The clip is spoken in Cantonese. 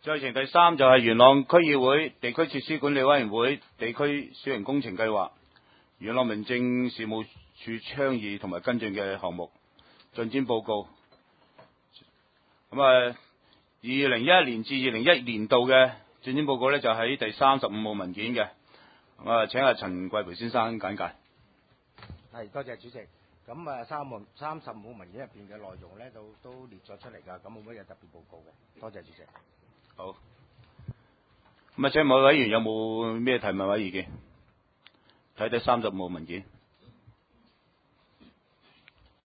再程第三就係元朗區議會地區設施管理委員會地區小型工程計劃，元朗民政事務處倡議同埋跟進嘅項目進展報告。咁2011年至2012年度嘅進展報告呢，就喺第35號文件嘅。請阿陳貴培先生簡介。 係，多謝主席。咁35文件入邊嘅內容咧，都列咗出嚟㗎。咁冇乜嘢特別報告嘅。多謝主席。 好。咁請每位委員有冇咩提問或者意見？睇第35號文件。